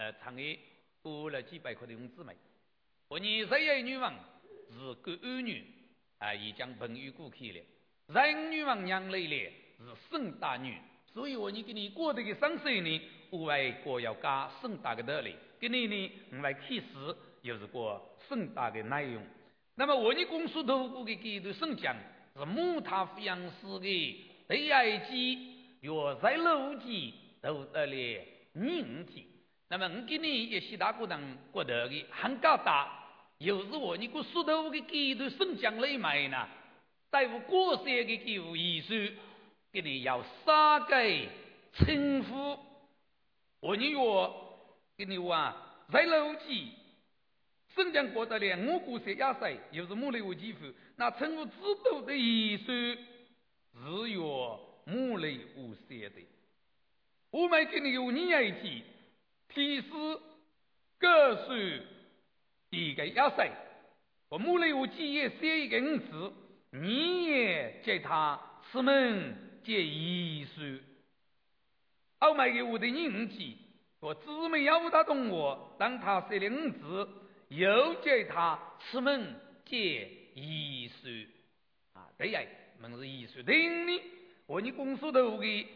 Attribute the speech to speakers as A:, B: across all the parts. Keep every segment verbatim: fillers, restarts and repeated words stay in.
A: 呃，常给拨了几百块的工资没？我你谁也女王是个儿女啊，已将朋友过去了。人女王娘来了是盛大女，所以我你给你过这个生死呢，我外国要加盛大的道理，给你呢，我外开始又是个盛大的内容。那么我你公司头过的给头圣讲是木塔抚养师的第二季，若在楼级都得了人体。那么我给你也是大个人觉得的很高大，又是我你个石头的给头圣讲来买呢，在乎过些的给乎艺术，给你要杀给称呼，我你说给你话在楼级。圣讲过得了，我估些亚塞又是木雷无肌肤，那称呼制度的艺术是有木雷无些的。我们给你有你一起提示各是一个亚塞，我木雷无肌也写一个五字，你也叫他此门借艺术。后面给我的人记，我姊妹要他懂我，当他写了五字。又叫他此门借艺术啊，对呀，门是艺术定的。我你公司头的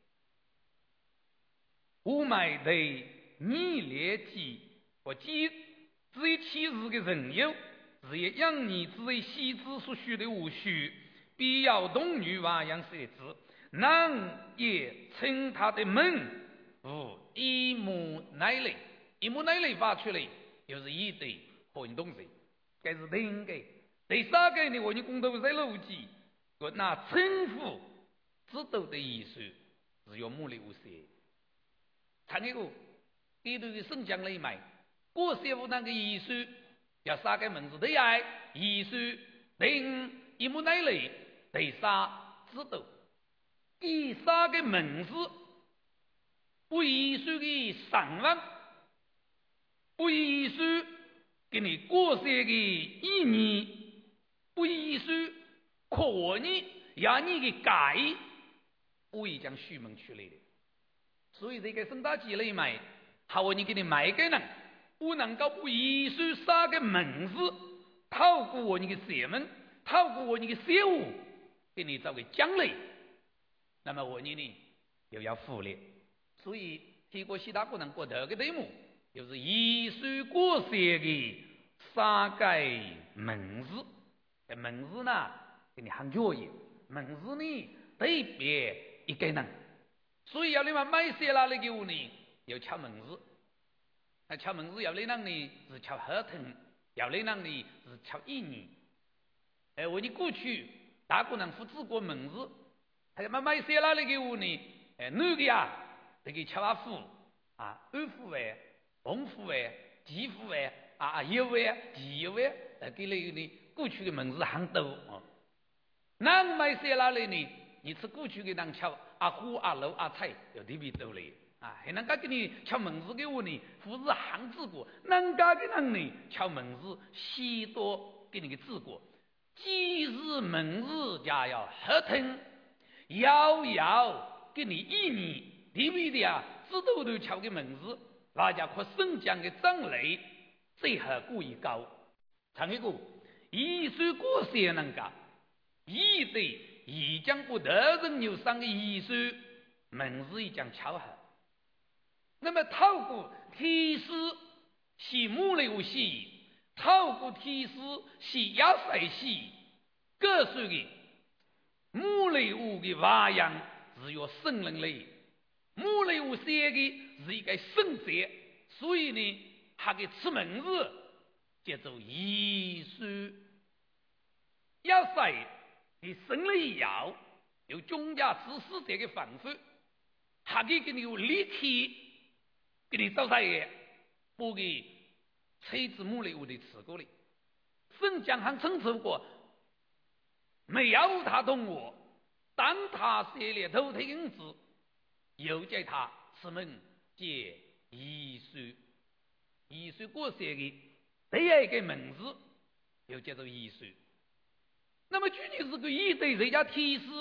A: 我买的你列记，我记至于其日的人有，是也养你至于西子所需的无需，必要动女娃样设置，男也称他的门无一目乃类，一目乃类发出来。就是一对和你东西，该是定的。第三个呢，我你公头在逻辑，我那称呼制度的艺术是有目的无些。参一个，一对的圣将来买，过些无那个艺术，要三个门子的爱艺术定一目乃类，第三制度，第三个门子不艺术的上网。不艺术给你过些的意义，不艺术可你让你的改，我已将虚门出来的。所以这个圣诞节来买，好我你给你买个人，不能够不艺术三个门子，透过我你的邪门，透过我你的邪物，给你找个奖励。那么我你呢又要付了，所以提过其他个人过头个题目。就是艺术过些的三个门子，这门子呢给你很教育，门子呢特别一个人，所以要你们买些啦那个呢要敲门子，那敲门子要你让呢是敲合同，要你让呢是敲一年。哎，我你过去大个人不治过门子，他要买些啦那个呢，哎，女的呀这个敲阿夫啊，二夫哎。红户哎，几户哎，啊一位、几位，呃，给了你过去的门子很多哦。那买些哪里呢？你吃过去的人敲阿虎、阿楼、阿菜，有特别多嘞啊！还能够给你敲门子给我呢，不是行治过，人家的人呢敲门子许多给你个治过。既是门子家要合同，遥遥给你一年，特别的啊，知道都敲个门子。大家可圣将的长类最后故意高，唱一个艺术过些人家，一对已将不得人有上的艺术门是一将巧合。那么透过提示是木流戏，透过提示是压水戏，各属的木流的花样是有圣人类。木雷无写的是一个圣者，所以呢，他给出门子叫做艺术。要塞的生理要有中家知识这个方法，他给给你有立体，给你找出来，不给妻子木雷无的吃过的，圣将还称出过，没有他同我，当他写了头头影子。又叫他此门借艺术，艺术过些的第二个门子又叫做艺术。那么具体是个艺对人家提示，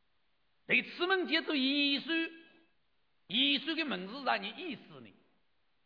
A: 对此门叫做艺术，艺术的门子让你意思呢？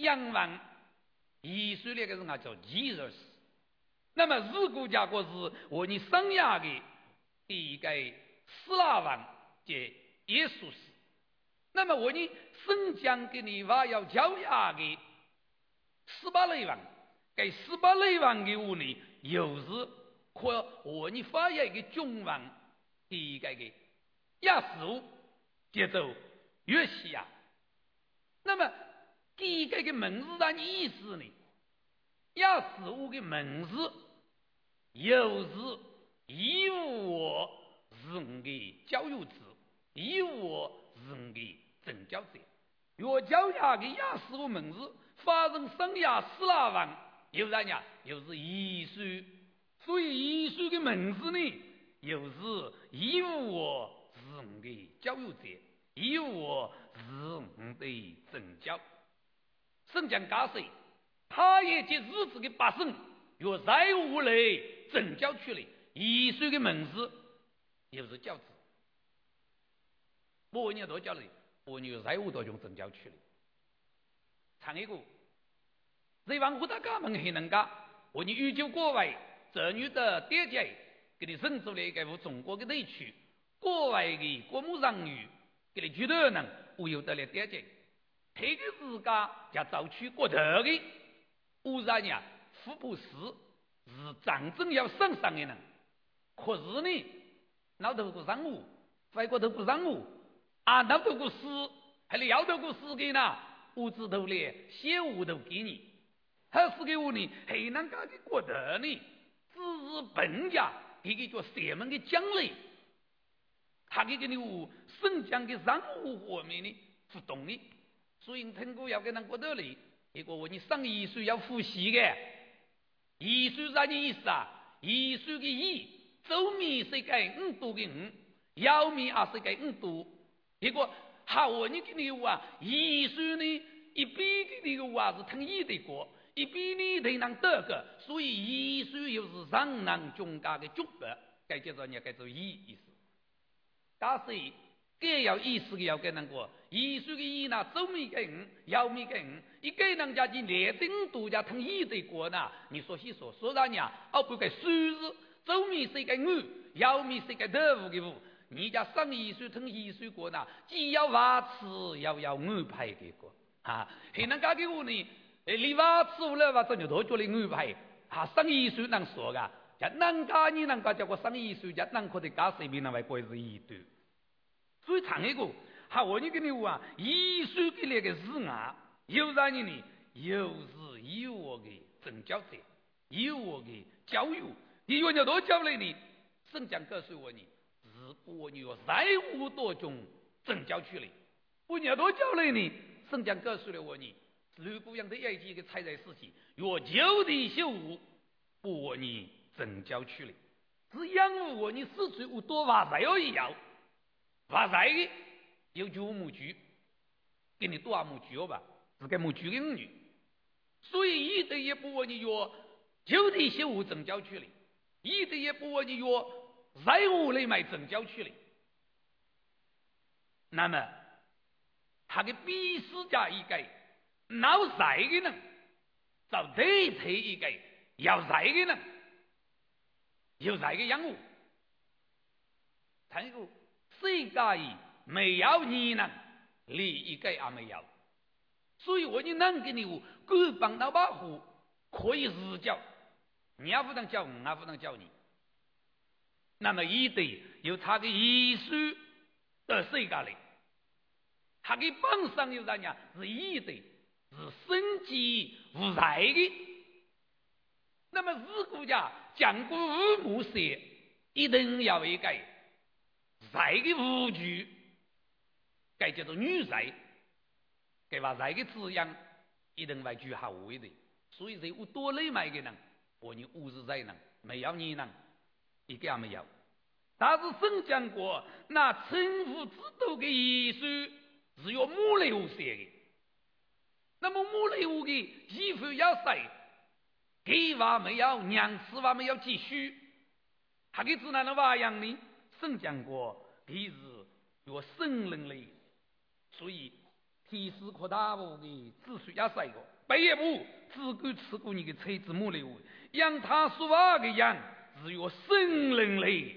A: 仰望艺术那个人啊叫 Jesus。那么如果假果是我你生涯的第一个斯拉王即耶稣是，那么我你圣将给你话要教亚的十八类王，给十八类王的我呢又是可我你发现一个君王第一个的亚述节奏约西亚。那么第一个的名字的意思呢，亚述的名字又是以我人的教育者，以我人的拯救者。若教亚的亚述名字发生生涯斯拉王，又然呀又是艺术，所以艺术的名字呢又是以我人的教育者，以我人的拯救。圣将假设他也借日子的百姓若在无内拯救出来，艺术的名字又是教子，我你多教了，我你在无多种拯救出来。唱一个这帮胡大家们还能干，我你宇宙国外这女的爹姐给你生出来一个中国的内区，国外的国母让女给你举头能我有得了爹姐，这个自家叫造取国头的污染呀福布斯是战争要上上的人，可是呢老头不让我外国头不让我啊，老头不死还是要头不死给呢屋子头嘞写屋头给你，还是给我呢黑南家的国头呢只是本家给个叫邪门的奖励，他给给你有圣将的让我方面呢不懂的，所以通过要给人国头里结果我你上艺术要复习的艺术啥的意思啊？艺术的艺周米是个五度的五，要米也是个五度，结果好我你给你话艺术呢一比给你话是同意的过，一比你同人得个，所以艺术又是上人中间的组合，该叫做你该做艺意思。但是该要意思的要跟人过艺术的艺呢周米个五，要米个五，一个人家的列定度家同意的过呢，你说是说说让呀而不该数字周米是个五，要米是个豆腐的五，你家上艺术同艺术过呢既要瓦此要要安排的过啊，还能家给我呢你瓦此了瓦这就多叫你安排啊，上艺术能说噶家能家你能家叫我上艺术家能可的家随便那外国是一对，所以唱一个好我你跟你话艺术的那个字啊有让你呢又是有我的拯救者，有我的教育，你有你多教了你圣将告诉我你是我你有三五多种拯救出来，我你多教了你圣将告诉了我你如果样的一几个财在事情若就地修武我你拯救出来，只因我你四处有多话才有一样话在的有九母猪给你多少母猪吧是个母猪的女，所以一的也不问你约就地修武拯救出来，一的也不问你约在屋里买拯救出来，那么他的必死家一个脑在的人找对头一个要在的人有在的养物，他一个世界里没有你能你一个也没有，所以我你能给你各帮老保护可以日教，你也不能教我也不能教你，那么一对有他的艺术的世界里他的本身有人家是一对是生机无在的，那么如果讲讲过五木色一定要一个在的无惧该叫做女在给话在的滋养一定会具好位的，所以这多类买的人我你五十在人没有你人一个也没有，但是圣讲过那称呼之道的艺术是有木类无色的，那么木类无的衣服要晒给话没有娘子话没有继续还给自然的话样呢圣讲过其实有圣人类，所以提示扩大我的秩序要晒过背一步只管吃过你的妻子母的话，养他说话的羊是有生人类。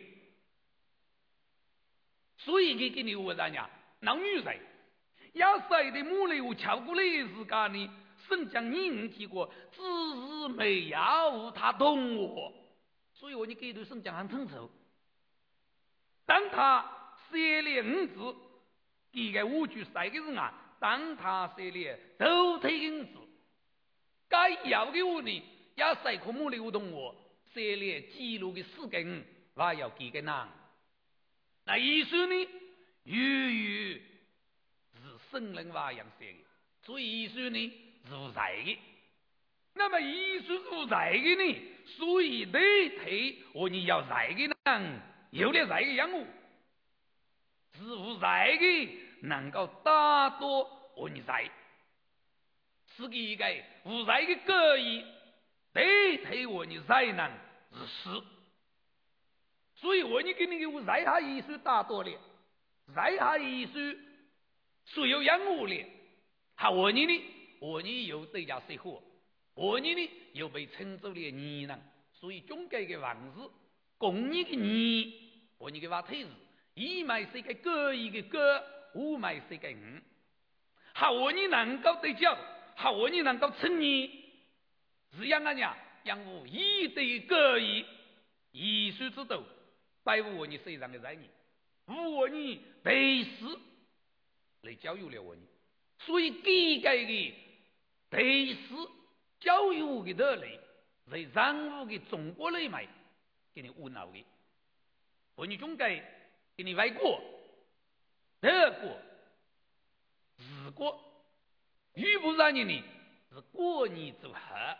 A: 所以给给你我讲呀，那女人要谁的母的话敲过来时间呢，圣将你提过，只是没有他懂我，所以我你给对圣将很成熟。当他写了五字，给个五句三个人啊，当他写了都推五字，该要的我呢，要谁可母的我懂我，写了记录的四根，我要给个难。那意思呢，语语是圣人话样写的，所以意思呢是无在的。那么意思是无在的呢，所以得推我你要在的人，有了在的样物，是无在的能够打多我你在，是一个无在的个意，得推我你在能是实。所以我你给你个在下意思打多了，在下意思所有养物了，还我你呢，我你有对家谁活，我你呢又被称作了你呢，所以中间的王子，公你的你，我你给话推是，一买是个个一个个，五买是个五，还我你能够对叫，还我你能够称你，是养啊呀，养物一对个一，一书之道。拜我你身上的在你，我你得是来教育了我你，所以给改的得是教育的道理，在让我的中国里面给你无脑的，我你中间给你外国、德国、日国，遇不上你呢是过你走合，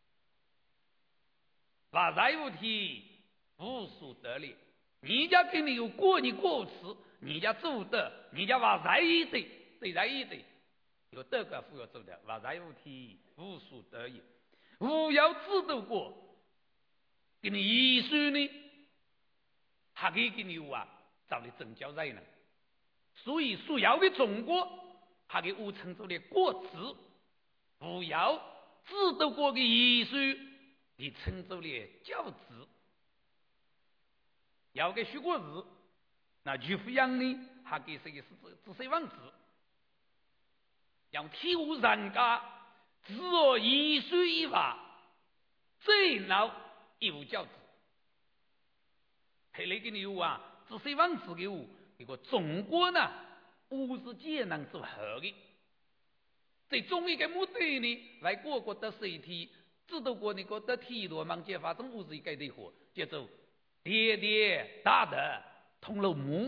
A: 把财务体无数得力。你家给你有过你过次，你家做的，你家话在一对，对在一对，有德国夫要做的，话在无体无数得意，无要知道过，给你遗书呢，还可以给你啊，找你政教在呢。所以所要的中国，还给我称作的国字，不要知道过的遗书，你称作的教字。要给许过日，那徐福阳呢，还给谁是知识王子，要体悟人家，只有一书一法，最老有教子。他那个牛啊，知识王子给我，这个中国呢，五是皆能做好的。最终一个目的呢，外国国的水体，知道过那个的体多忙解发生五是一个的活，接着。爹爹大的同楼木，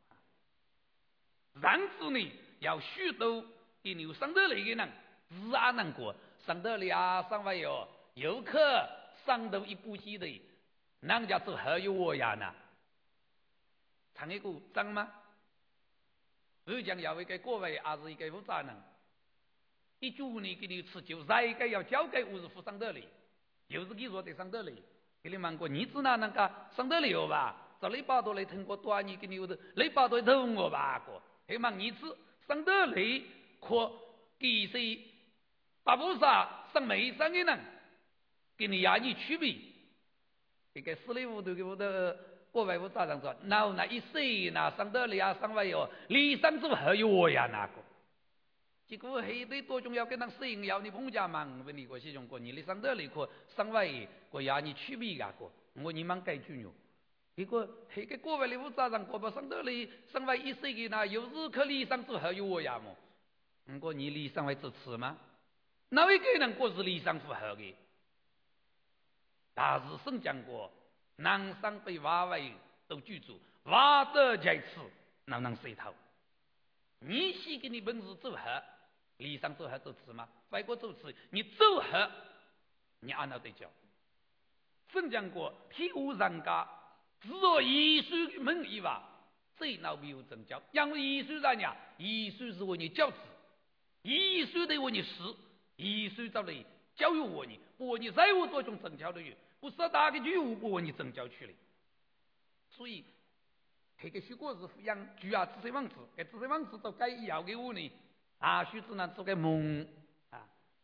A: 然之呢要许多给你上得来的人，自然能过上得来啊，上外哟，游客上到一步机的，人家做好有我呀呢，唱一个张吗？我讲要一个各位还是一个负责人，一句呢给你吃就在一个要交给五十副上得来，就是给说的上得来。给你问过，你只哪能个上得了吧？找你把多来通过多你给你有的，你把多投我吧过。希望你只上得了，可给谁把不啥上没上的人，给你压你区别。这个十里五头给我的国外我咋样说？然后那一岁那上得了呀，上外哟，你上之后有我呀那个。结果黑的多重要跟那适应要你碰家忙问你个西中国你的上得了可上外个呀你区别个我你忙改句牛结果黑个国外的我早上过不上得了上外一岁的那有日可里上之后有我呀么不过你里上外支持吗哪一个人过是里上符合的大日圣讲过南上被挖为都居住挖得在此哪能谁头你是给你本事走合里上走合走吃吗外国走吃你走合你按照对叫圣讲过体无人家只有艺术的门以外最闹没有正教因为艺术人呀艺术是为你教子艺术的为你死艺术找来教育我你不为你在乎多种正教的人不是大的举物不为你正教去了所以这个许过是抚养主要知识王子给知识王子都该要给我呢啊许只能做个梦啊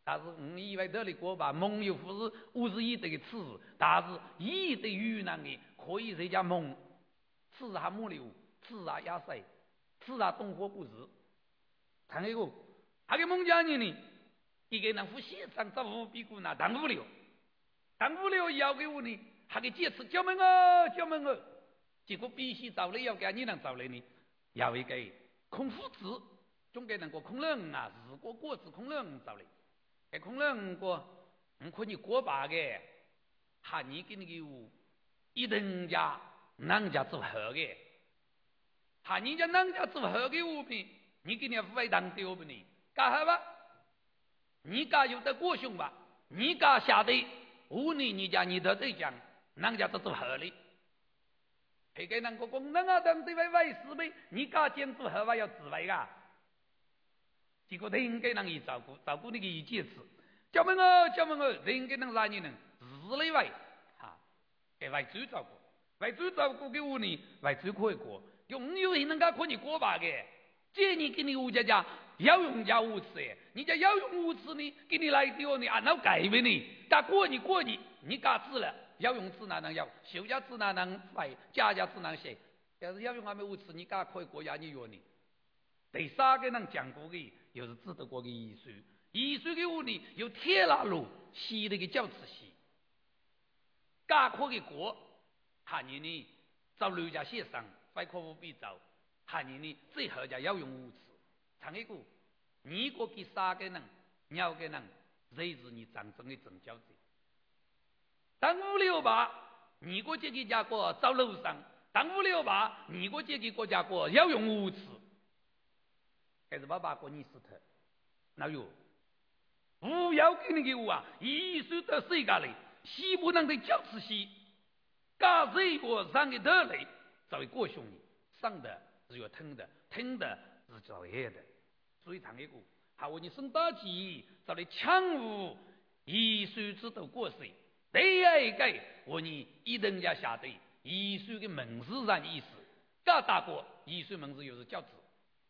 A: 但是我以为这里过吧，梦又不是五十一这个词，但是一的语那个可以人家梦，此还木流，此啊压塞，此啊东火不是。看一个，那个孟家人呢，一个人呼吸上找五比股呢，当五六，当五六要给我呢，还给解释叫门哦，叫门哦，结果必须找了要给你能找来呢，要一个空腹子，总给能个空人啊，如果果子空人找来。哎，空人过，我可以过把个，哈你给那个一人家人家做好的，哈你家人家做好的物品，你给人非当丢不呢？干好吧？你家有的过凶吧？你家下的无你你家你的对讲，人家做做好的，还给那个工人啊等对外外事呗，你家建做好吧要自卫啊。结果他应该能一照顾，照顾那个一节次，叫门哦，叫门哦，他应该能让你能日内外哈，给外主照顾，外主照顾给我呢，外主可以过，用有人能够可以过吧的，这你给你吴家家要用家无耻，你家要用无耻呢，给你来丢你按照改变你，但过你过你，你嘎子了，要用字哪能要，休假字哪能外，家家字哪写，要是要用还没无耻，你嘎可以过呀，你约你。第三个人讲过的，又是指得过的艺术。艺术的屋里有铁拉路，西那个教子西，嘎可的过，汉人呢找刘家先生，非可不必找，汉人呢最后家要用无耻。唱一个，你个给三个人，两个人，谁是你真正的正教者？当五六八，你个这个家国找楼上，当五六八，你个这个国家国要用无耻。还是爸爸过你死特，那有不要给你给我啊！艺术的世界里，西不能的教慈西，嘎这个上的得来，作为过兄弟，上的是要疼的，疼的是造业的，所以唱一个，好我你生大气，找来强无艺术之道过谁？第二个我你一人家下对艺术的门市上意思，嘎大过艺术门市又是教子。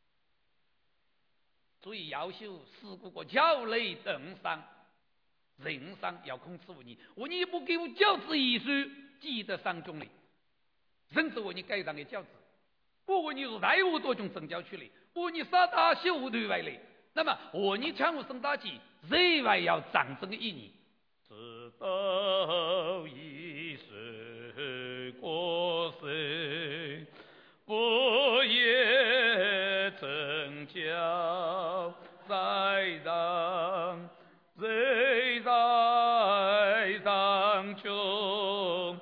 A: 所以要求四个个教类等上人上要控制我你，我你不给我教子艺术记得上中里，甚至我你该上的教子，不过你是太无多种正教去了，不过你杀大修对外嘞，那么我你强无生大气，内外要战争的意义。
B: 知道一世过世，不也正教在让谁在上穷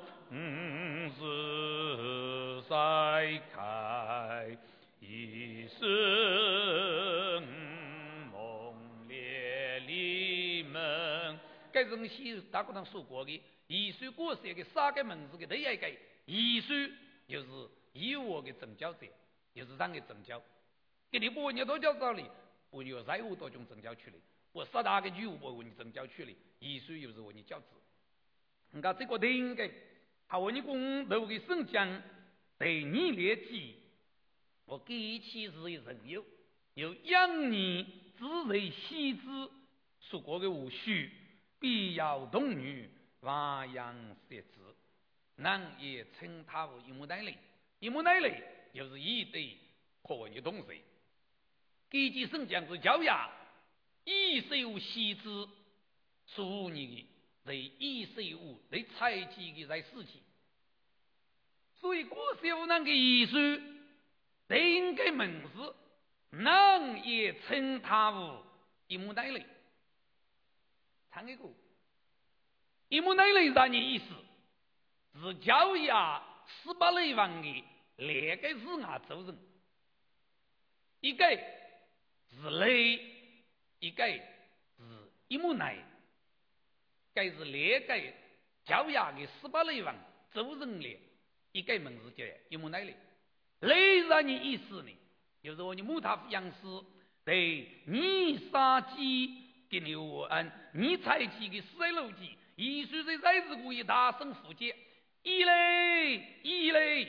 B: 是晒开一生梦烈里门。
A: 该人西大国上说过的艺术过世的三个门子的第一个艺术就是以我的正教者，就是让的正教，给你不问你多教道理，我有三五多种正教去了，我十大个女我问你正教去了，艺术又是问你教子。你看这个应该，好问你公头的圣将对你列记，我给其是人有，有养你之为西之说过的无须。必要动女，娃养设置，男也称他为一母奶类，一母奶类又是一对可问的东西。给几圣讲是教呀，一手西之属你的，在一手物在采集的在事情，所以过小那个艺术，应该门子，男也称他为一母奶类。唱一个，一母奶类啥的意思？是教呀十八类王的两个是亚洲人，一个是类，一个是一母奶，该是两个教呀的十八类王周人的一个门是叫一母奶类。类啥的意思呢？就是我的母塔养师对你杀鸡。给你我按你采集的四楼机，艺术在在日故意大声呼接，一类一类，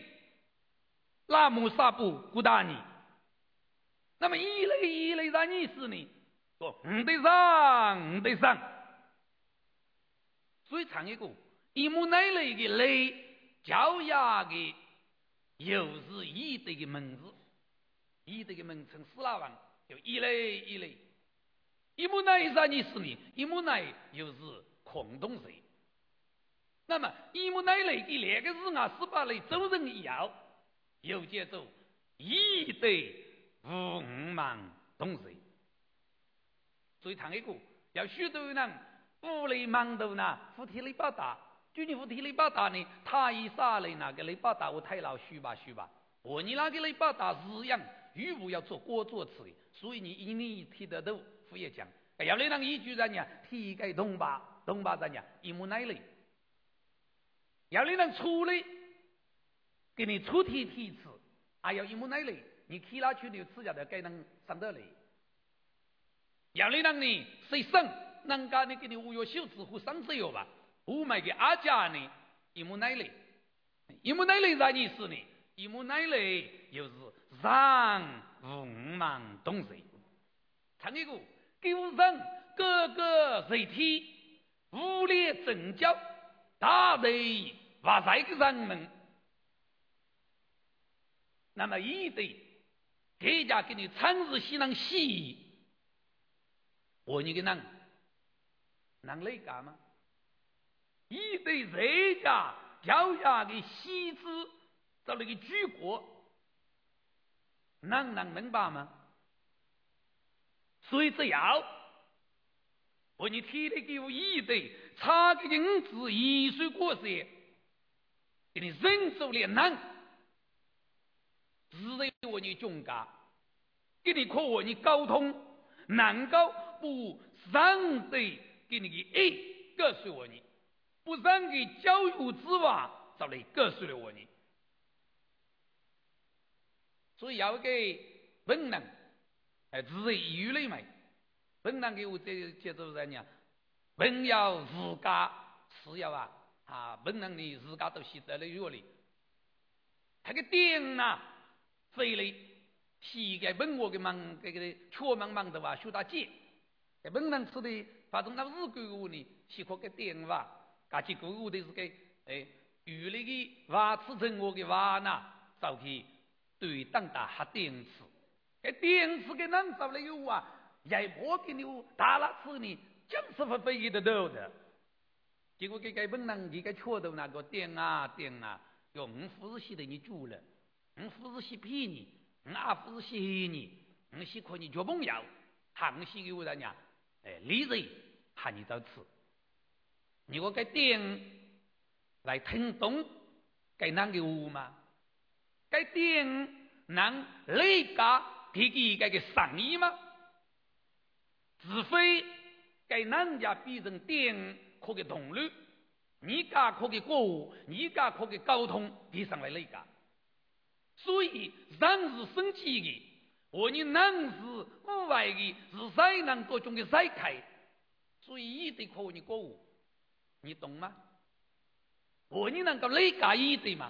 A: 拉姆萨布古达尼。那么一类一类啥意思呢？ 说唔得上，唔得上。所以唱一个一母奶奶的泪教牙的，又是一对的名字，一对的名称四拉王，就一类一类。一母奶啥意思呢？一母奶又是空洞谁？那么一母奶奶的那个字啊，十八类周人一要，又叫做一对无五忙东谁？所以唱一个要许多人无类忙头呢，扶提里巴达，就你扶提里巴达呢，他一杀来那个里巴达我太老虚吧虚吧，我你那个里巴达日样语无要做过做词的，所以你一你提得到副业讲，要你让一句人家提给东巴东巴人家一母奶奶，要你让出来给你出题题词，还要一母奶奶，你去哪去的吃下的该能上得来，要你让你谁生？人家你给你五月秀子和上次有吧？我买给阿家呢，一母奶奶，一母奶奶啥意思呢？一母奶奶又是让五忙东西，唱一个九人各个谁体，无力正教，大雷瓦塞个人们，那么一对给家给你参日西能西，我你给能。能来干吗？一对这家教下的西子找那个举国，能能明白吗？所以只要我你提的给我一对差个银子一岁过节，给你人走连难，只得我你中家，给你可我你沟通，能够不上对。给你个 A 告诉我你，不让给教育之外，找来告诉了我你。所以要给本人，哎，只是语类嘛。本人给我这接着人讲，本要自家是要啊啊，本人的自家都写在了药里。他个点呐，非嘞，膝盖本我给忙，这个确忙忙的话，学大姐，给本人吃的。反正那日鬼屋呢，是可个电话，噶起鬼屋的是个哎，与那个话吃成我的话呢，就去对当打哈电池，个电池给人找了有啊，也不给你打了次呢，就是不飞得到的。结果给给本人给个错的那个电啊电啊，用五副是的你住了，五副是骗你，五二副是你，五是可你做朋友，行是给我人家。哎，理人喊你到此，你我该点来听懂该哪个屋吗？该点能理解给给该个生意吗？除非该人家变成点可给同路，你家可给过户，你家可给沟通，提上来理解。所以人是生气的。我你能是无外的，是谁能多种的谁开，所以一对可你过户，你懂吗？我你能够理解一对吗？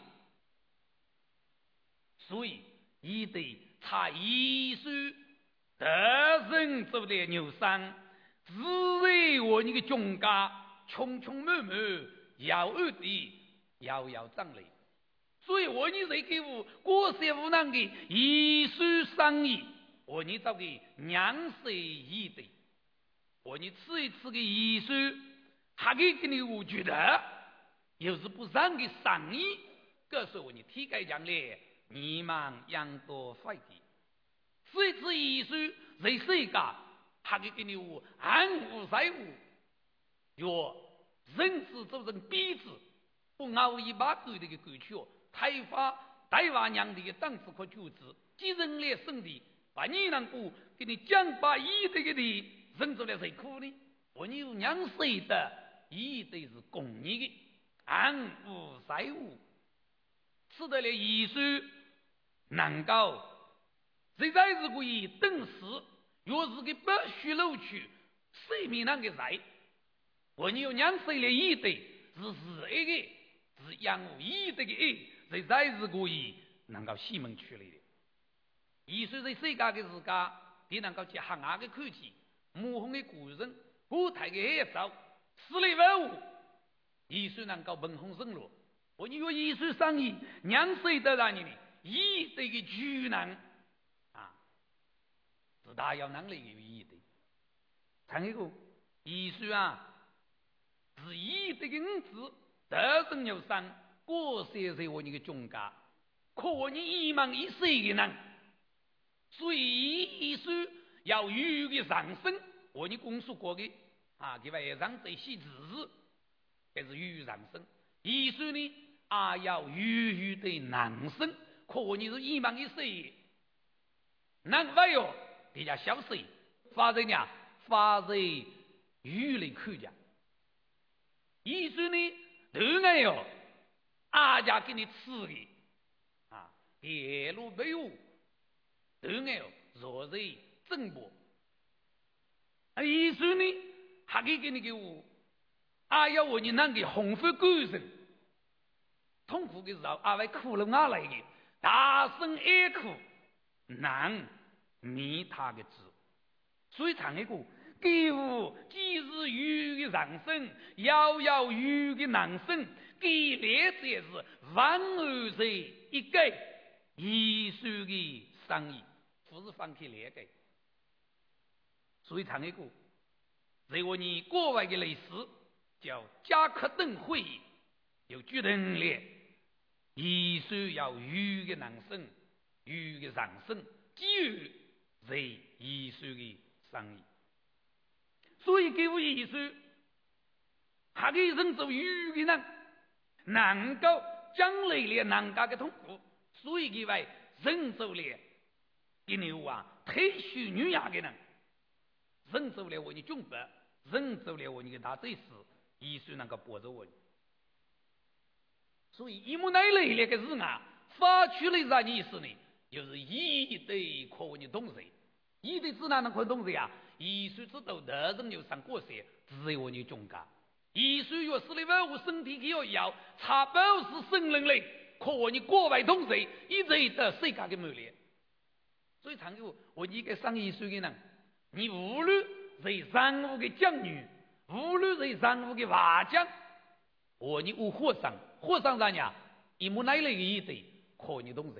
A: 所以一对差一岁得人做的牛山，只为我你的中家穷穷满满，遥远的遥遥张雷。所以我你谁给我过些无能的一岁生意，我你找个娘谁一对，我你吃一次个一岁，还给给你我觉得，又是不让的生意，告诉我你体改将来，你们养多快的，吃一次一岁，谁谁个还给给你我安无在乎，若人之做成鼻子，不熬一把鬼的个鬼去哦。开发台湾娘的档次可救治，几人来生的，把你能够给你讲把一的给你人做了谁苦呢？我你有娘谁的，一对是公你的，安无在乎，吃得了一岁能够，谁在是可以等死，若是给不许漏去，谁没那个在？我你有娘谁的一对是是一个，是养无一的个一。谁在是可以能够西门去了的？一岁在世界的自家，你能够去行下的口气， 母红的古人，古代的黑早，十里万物，艺术能够文红生路。我你有艺术生意，让谁得让你呢？一对个巨难啊，是大有能力的一对。唱一个艺术啊，是一对个五字，得胜有伤，过些是我你个中家，可我你一忙一世的人，所以艺术要有个上升。我你公诉过的啊，给外上这些知识，这是有上升。艺术呢？啊，要愉悦的男生，可你是一忙一世，难为哟，人家小事，发生呀，发生娱乐口家，艺术呢，当然哟，阿家给你吃的啊，铁路没有，当然哟，若是正波，艺术呢，还可以给你给我，啊，要我你那个红色狗神。痛苦的时候，阿位哭了阿来的，大声哀哭，难灭他的字。所以唱一个，给我既是有的上升，遥遥有的男生，给来者是万恶是一个艺术的生意，不是放弃来个。所以唱一个，在我你国外的历史叫加克顿会议，有决定了。艺术要有个男生，有个上升，基于在艺术的生意，所以给我艺术，还可以人做有个人，能够将来了人家的痛苦，所以给为人做了一牛啊，退休女伢的人，人做了我的中白，人做了我的大罪事，艺术能够帮助我。所以一木乃类那个字啊，发出来啥意思呢？就是一对可问的东西，一对自然能看东西啊。艺术之道，得人有上过些，只有我你中间。艺术若是你万物身体要要，查保是生人类，可我你国外东西，一直得世界的魅力。所以长久我你个上艺术的人，你无论是上午的将女，无论是上午的瓦匠，我你无和尚。和尚啥呀？一木乃类的一对，可你东西。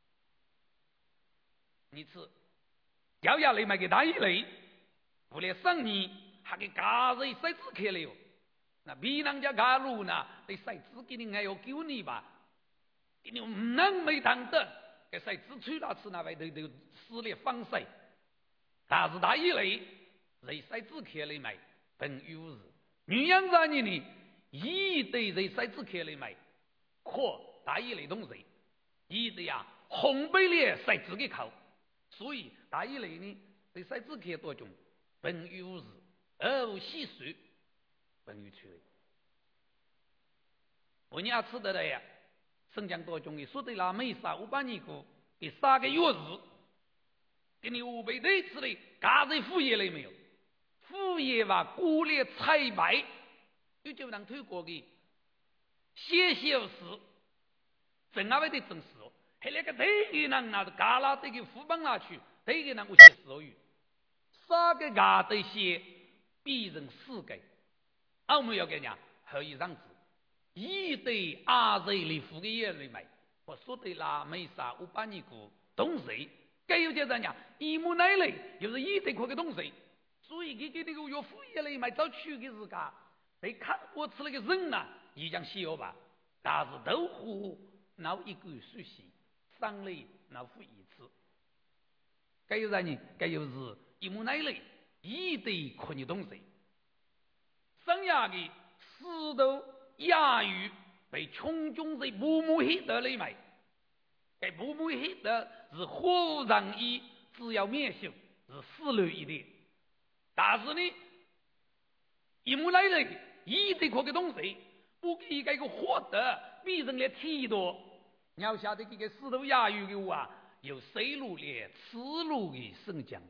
A: 你吃，掉下来买给大一类，不来上你还给家人塞子开了哟。那别人家家路呢，得塞子给你还要救你吧？给你唔能没当的，给塞子吹了吃那外头都撕裂放塞。但是大一类，人塞子开了买，本有日。女人啥你呢？一对人塞子开了买，可大一类东西，一对呀红白脸塞子给口，所以大一类呢，对塞子开多种，本有日，而无细水，本有趣味。我伢吃得的呀，生姜多种的，说的那没啥五百年股，给三个月日，给你五百对吃的，家在副业了没有？副业吧，过了彩白。有就能推过的写小事，正阿位的正事哦，还那个对个人拿着嘎拉这个副本拿去，对个人我写手语，三个嘎的写，必人四个，俺们要给人可以让子，一对阿在里副个业里买，我说的啦没啥五百年股东西，该有些人讲一木乃类，又是一对块的东西，所以给给那个有副业里买早去的自家。谁看我吃那个人呐、啊，也讲西游吧，但是豆腐闹一个熟悉，上来闹付一次。该有人呢，该有是一木乃类，一堆可你东西。生涯的石头亚鱼被穷穷在不木黑的里买，该不木黑的是火上一，只要灭修是死路一点，但是呢，一木乃类。一堆块的东西，不给一个获得，别人来提多。你要晓得这个石头亚鱼的话啊，有水路的、赤路的生姜。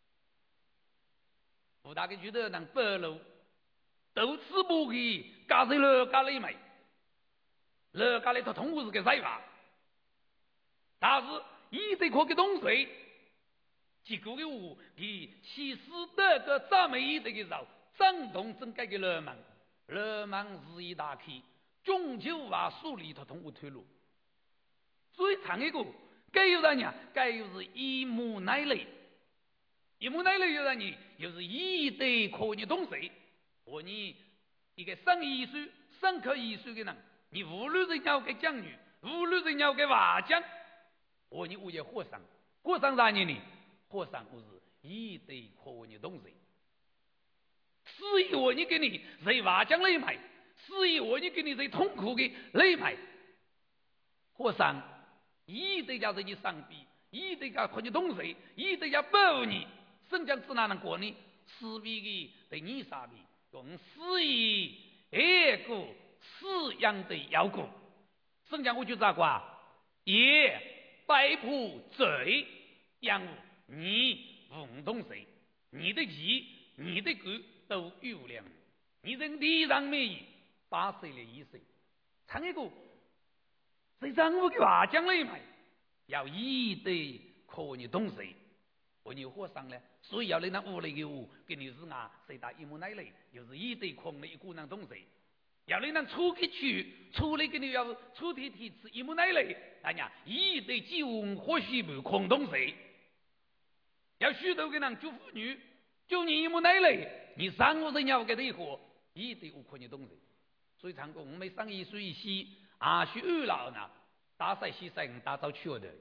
A: 不大概觉得能白路，都吃不给，加在了家里买，了家里头通过是个菜法。但是一堆块的东西， 结果的我给其实得个这么一的个时候，张同整个个流氓，流氓日益大开，终究把树里头通过退路。最长一个，该有人呀，该又是一母奶类，一母奶类有人呢，又是一对可你东西，我你一个上医术、上课医术的人，你无论人家给将女，无论人家给瓦匠，我你我也和尚，和尚啥呢？和尚不是一对可你东西，是以我你给你在瓦匠来买，是以我你给你在痛苦的来买，和尚一对家在你上臂，一对家可你东西，一对家保你，生将只哪能过呢？四比的对你傻逼，用四以二个四样的要过，生将我就咋过？也摆铺嘴养你无东西，你的义，你的骨都有量，你人地上没八岁了一岁，唱一个谁让我给瓦匠来买，要一堆可你东西，我你和尚呢，所以要你那屋里的屋给你是啊，谁打一木奶类，又是一堆空的一股那东西，要你那出去去，出来给你要出去去吃一木奶类，哎呀，一堆酒或许不空东西。要许多个人救妇女，就你一木奶类，你三个人要给他一喝，一定无可你东西。所以唱歌我们上一水一洗，啊许二老呢，打赛西赛打造去的。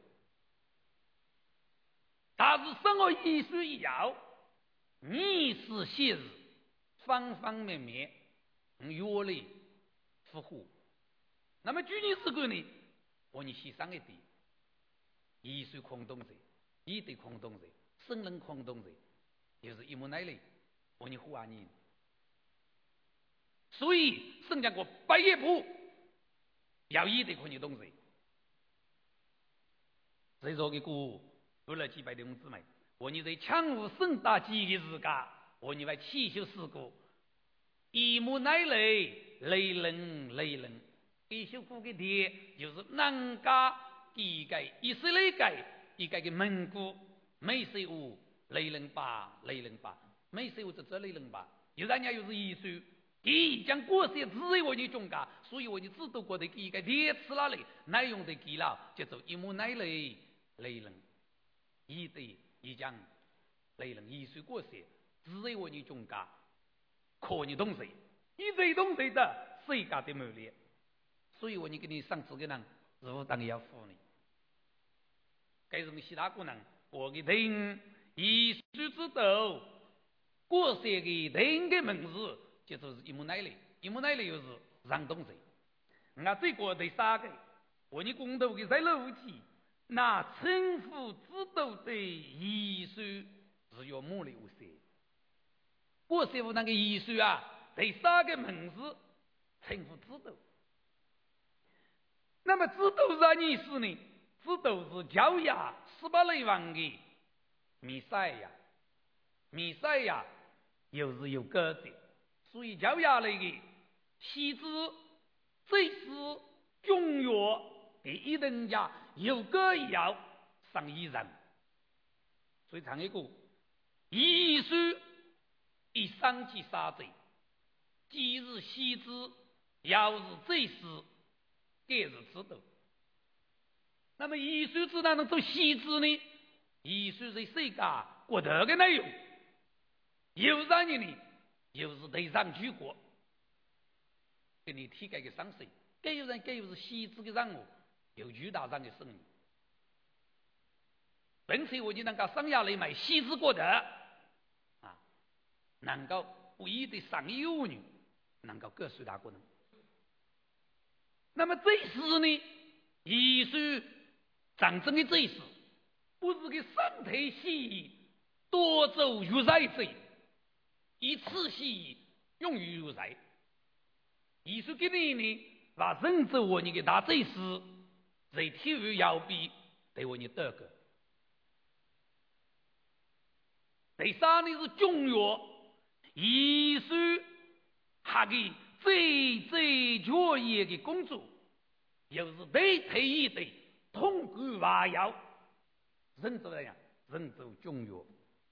A: 但是生活一水一摇，你是现实，方方面面，药类服护。那么据你这个呢，我你洗上一点，一水空东西，一堆空东西。生人空洞的，就是一木奶类，我你胡啊你。所以圣讲过百叶铺要一得空你东西。所以说个故不了几百的工资买，我你在强无盛大几个时间，我你来气修事故，一木奶类雷人雷人，一修故个爹就是南家一个以色列界一个个蒙古。没事物雷人吧，雷人吧，没事物就这雷人吧。有人家又是艺术，一将过些只为我你中家，所以我你知道过的一个铁吃了嘞，耐用的给了，叫做一木奶雷雷人，一对一将雷人艺术过些，只为我你中家，可你东西，你这东西的谁家的没力，所以我你给你上这个人，如果当然要服你，该什么其他姑娘。我给听艺术之道，过些个听的名字，就就是一木奶类，一木奶类又是让东西。那这个第三个，我你公道的在楼梯，那称呼之道的艺术是要木的无些。过些那个艺术啊，第三个名字称呼之道。那么知道是啥意思呢？知道是教呀。十八类王的弥赛亚，弥赛亚又是有个的，所以教下来的西子最是中药给一人家有个要上一人，所以唱一个艺术一三七杀罪，今日西子要是最是该是知道。那么艺术只哪能做细致呢？艺术是世界国德的内容，有啥人呢？又是对上举国，给你提改个赏识，该有人该有是细致的任务，有巨大上的生意。本次我就能够上下来买细致国德啊，能够不一的上亿妇女，能够各随大功能。那么这时呢，艺术。象征的这事，不是给身体戏多走如来者，一次戏用于如来。艺术给你呢，把人走我你给他这事，在体育要比对我你得个。第三呢是中药，艺术还给最最卓越的工作，又是对推一对。通过化药，人怎么样？ 人走中药。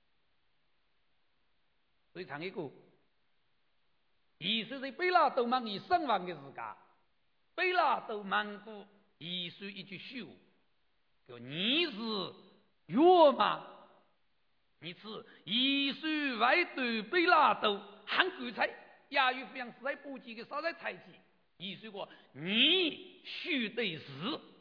A: 所以唱一个，艺术在贝拉多忙以生亡的时间，贝拉多忙过艺术一句虚话，叫你是药吗？你是艺术外头贝拉多很贵彩，亚语非常实在不及的实在才气。艺术过你须得是。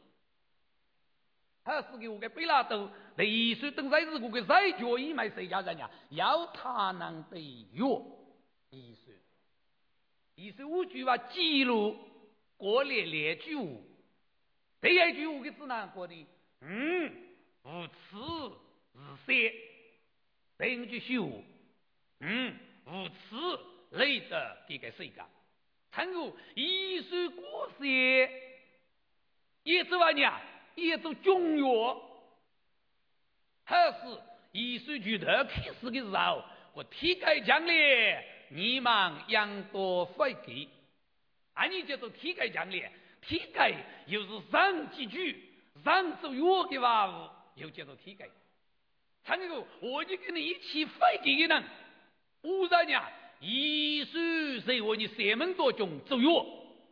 A: 他是给我个贝拉多，在艺术等在日我个在脚一买谁家人呀？要他能得药艺术，艺术五句话记录过列列句五，第一句五个字呢过的，嗯，无耻是谁？第二句修，嗯，无耻累得这个世界，参过艺术过些，也做完呀。也做中药，还是艺术局的开始的时候，我体改奖励你们养多费给，啊，你叫做体改奖励，体改又是上几句，上做药的话物，又叫做体改。唱一个，我就跟你一起费给的人，污染呀，艺术是我你邪门多种做药。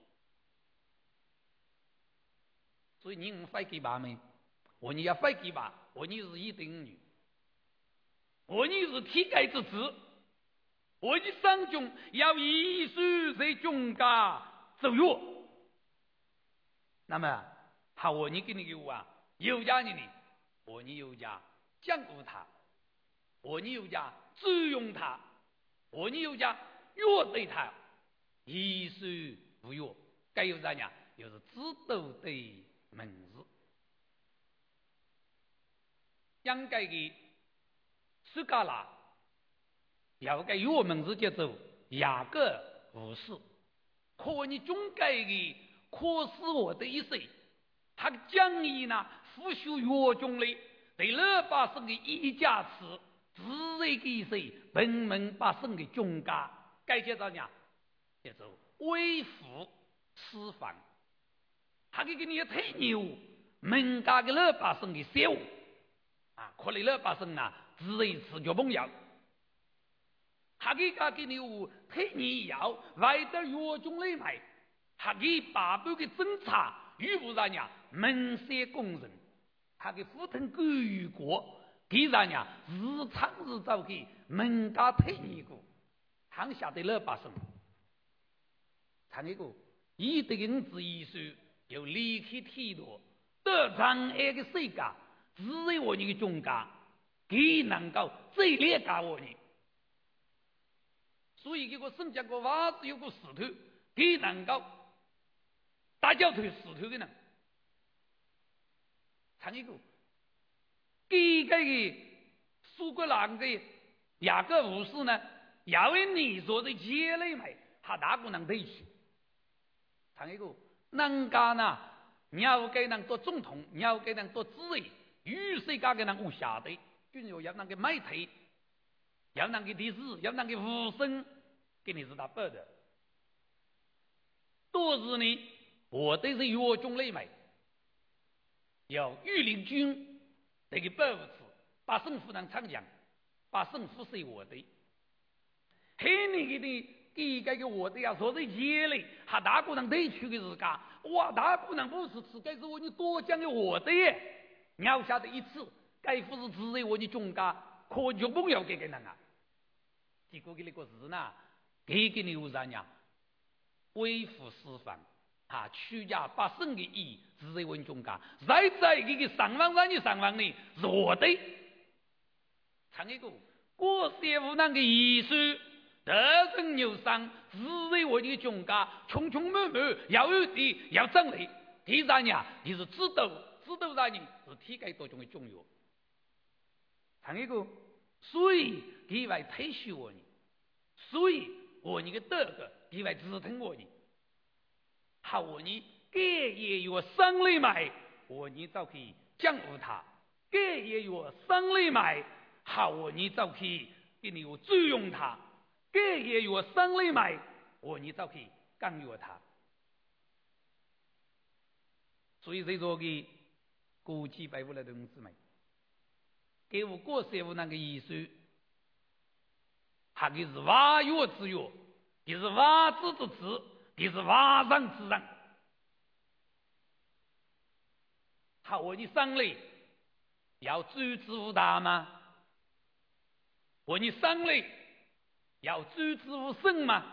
A: 所以你唔费给吧没？我你要费给吧，我你是一等女，我你是体改之子，我你上中要艺术在中间走药。那么好，我你给你给我啊，有家你呢，我你有家降服他，我你有家尊用他，我你有家药对他，艺术不药，该有啥呀？又是知道的。门字，应该的苏格拉有个药门字叫做雅各无事，可你总该的可是我的一生，他讲义呢复修药中类对老百姓的一家词，自然的是本门百姓的中家，该叫怎样？叫做微服私访。还给给你吹牛，门家的老百姓的笑啊，可能老百姓啊，只是吃脚崩药。还给他给你吹牛药，外头药中来买，还给八百个侦查，遇不然呀，门社工人，还给福腾狗与国，给人呀日常日早给门家吹牛过，乡下的老百姓，唱一个一对人子艺术。又离开天道，得障碍的世界，只有我你的中间，给能够最烈干我你。所以这个圣家国袜子有个石头，给能够大脚腿石头的人，唱一个，给这个苏格兰的雅各武士呢，要为你说的接来买，他大不能对去，唱一个。人家呢，你要给人做总统，你要给人做职位，与谁家给人无下的，就要要那个买腿，要那个历史，要那个武生，给你是他报的。多日呢，我都是药中来买，要御林军那个报纸，把政府人参讲，把政府是我的，黑你给的。一个个我的呀，说是夜里，还大姑娘得去的时间，哇，大姑娘不是吃，该是我你多讲的我的耶，你要晓得一次，该不是只为我你中家，可就不要给给人啊。结果给那个事呢，给给你有人呀，微服私访，啊，屈家百姓的意，只为我你中家，再在这个上网让你上网呢，是我的。唱一个，过些无能的艺术。得人有伤，只为我的中家，穷穷满满，要有的要整理。第三呀，你是知道，知道啥呢？是体改多种的中药。唱一个，所以给外推许我呢，所以我你个德个给外支撑我呢。好，我你给也有生来买，我你就可以降服他；给也有生来买，好，我你就可以给你有作用他。给也有生来买，我你就可以干预他。所以这说给国际百户的同志们， 给我过师傅那个意思，他给是瓦药之药，给是瓦子之子，给是瓦上之人。好，我你上来要追之无大吗？我你上来要追之无生吗？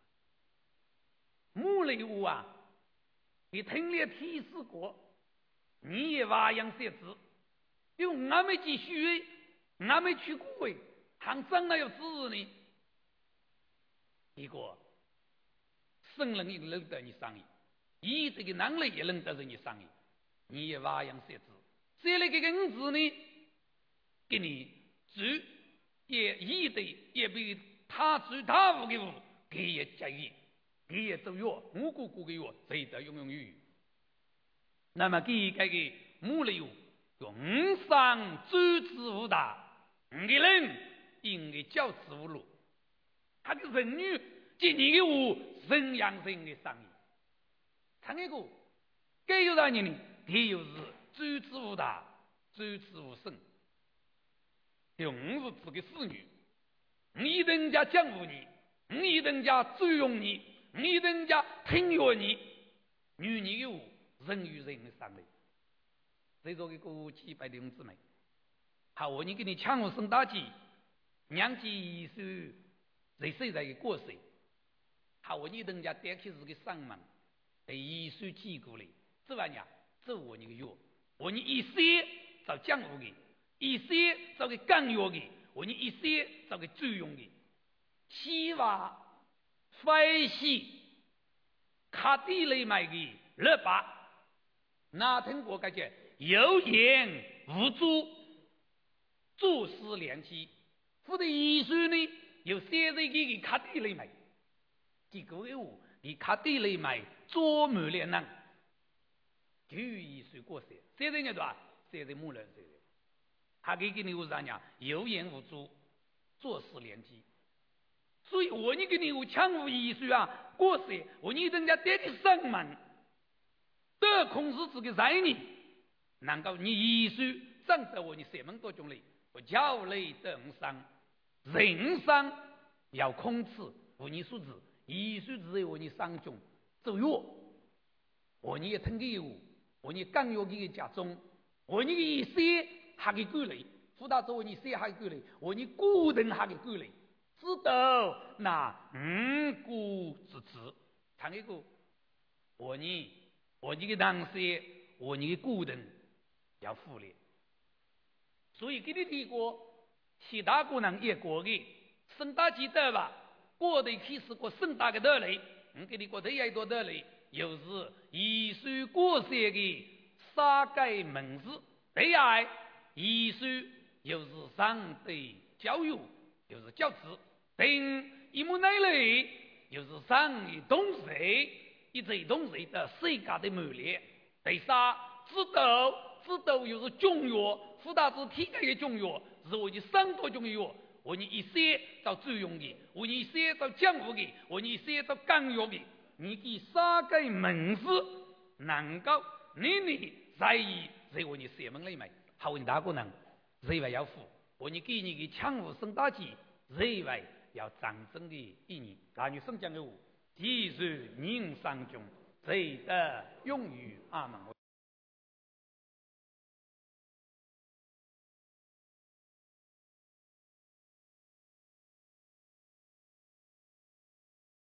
A: 木雷屋啊，你听了提示过，你也瓦样设置，因为俺没继续，俺没去过哎，还真的有指呢。一个圣人也认得你上瘾，一这个能力也认得是你上瘾，你也瓦样设置，谁来这个五子呢？给你主也一对也被他主他无给我给也加一。给也走药，我姑姑给药，谁得用用于？那么给这个木了有永生诸子无大，五个人应该教子无路，他的人女今年的我人养人的生意，唱一个，该有啥人呢？该有是诸子无大，诸子无生，用五是指个侍女，你人家讲服你，你人家尊用你。你人家听约你，女你有人与人的伤害，所以说一个几百的兄姊妹，好，我你给你抢我生大计，娘鸡是谁谁在过谁，好，我你人家点起是个上门，被医术记过来，这玩意这我你个药，我你一些找江湖的，一些找个干药的，我你一些找个最用的，希望。非系卡地雷买的热巴，那听过感觉有言无助，做事良机，或者艺术呢有些人给卡地雷买，结果有你卡地雷买做满了能，就艺术过些，谁人家多啊？谁人木人谁人，他给给你有啥讲？有言无助，做事良机。所以我你给你有强无艺术啊，过世我你人家带的上门，得空是这个人呢，能够你艺术站在我你什么多种类，我教类等上，人生要控制我你素质，艺术只有我你上中走药，我你也听个有，我你刚要给家中，我你一些还给归类，辅导做我你些还给归类，我你固定还给归类。知道那五谷之子，唱一个，我呢，我这个当时，我这个固定要负的，所以给你提过，其他姑娘也过的，圣大记得吧？过得开始过圣大的道理，我给你过得也多道理，又是艺术过些的杀改门子，对呀，艺术又是上对教育。就是教子，等一幕内里，又是上一东西，一这东西的世界的魅力。第三，知道知道又是中药，辅导是体内的中药，是我的三多中药，我你一些到最用的，我你一些到江湖的，我你一些到干药的，你给三个门子能够你你在意，在我你什么里面，好你大个人，认为要富。我你给你的强无生大计，认为要战争的意义。那你生讲的我，既是人生中，谁得用于阿门。